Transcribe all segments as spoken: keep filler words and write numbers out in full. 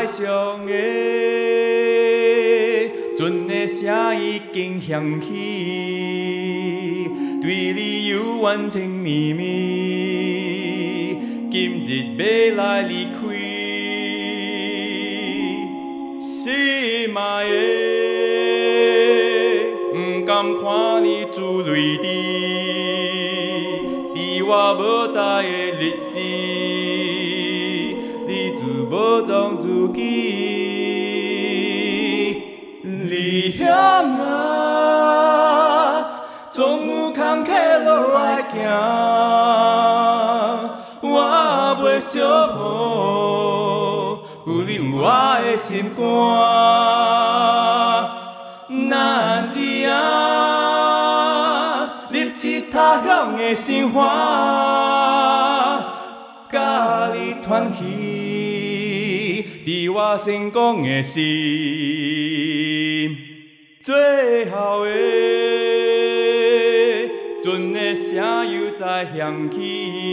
爱上的，阵的声已经响起，对你有怨情绵绵，今日要来离开，心爱的，不甘看你珠泪滴，在我无知的日子。无从自己，离乡啊，总有坎坷路来行，我袂寂寞，有你有我的心肝，咱只啊，立志他乡的生活，甲你团圆。在我成功的心，最后的阵的声又再响起，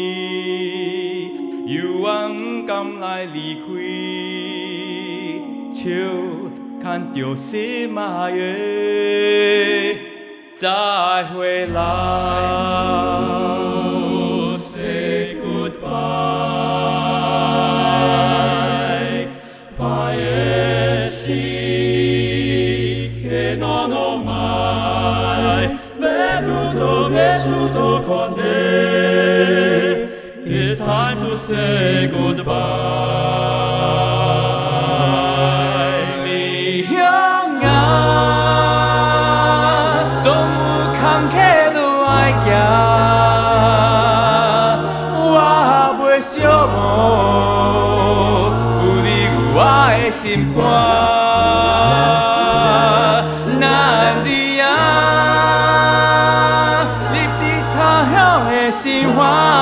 犹原不甘来离开，笑牵着心爱的再回来。It's time to say goodbye. 离乡啊，总有坎坷路要行，我袂寂寞，有你有我的心肝。生活，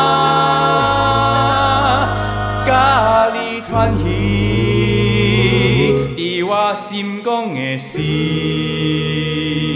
甲你团圆，在我心肝的心。